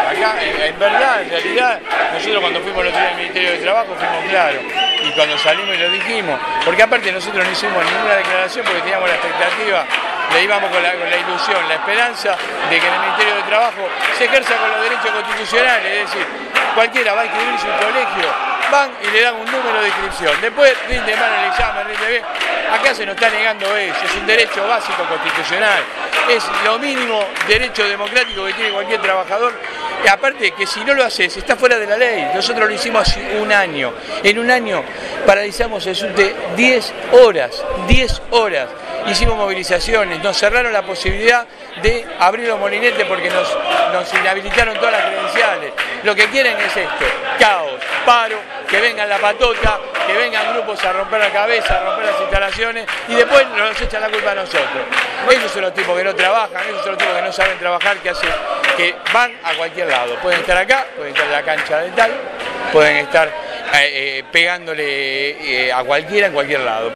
Acá, en verdad, en realidad, nosotros cuando fuimos los días del Ministerio de Trabajo fuimos claros. Y cuando salimos y lo dijimos, porque aparte nosotros no hicimos ninguna declaración porque teníamos la expectativa, le íbamos con la ilusión, la esperanza de que en el Ministerio de Trabajo se ejerza con los derechos constitucionales, es decir, cualquiera va a inscribirse en un colegio, van y le dan un número de inscripción, después rinde mal el examen, rinde bien. Acá se nos está negando eso, es un derecho básico constitucional, es lo mínimo derecho democrático que tiene cualquier trabajador, y aparte que si no lo haces, está fuera de la ley. Nosotros lo hicimos hace un año, en un año paralizamos el subte 10 horas, hicimos movilizaciones, nos cerraron la posibilidad de abrir los molinetes porque nos inhabilitaron todas las credenciales. Lo que quieren es esto, caos, paro, que vengan la patota, que vengan grupos a romper la cabeza, a romper las instalaciones y después nos echan la culpa a nosotros. Esos son los tipos que no trabajan, esos son los tipos que no saben trabajar, que van a cualquier lado. Pueden estar acá, pueden estar en la cancha de tal, pueden estar pegándole a cualquiera en cualquier lado.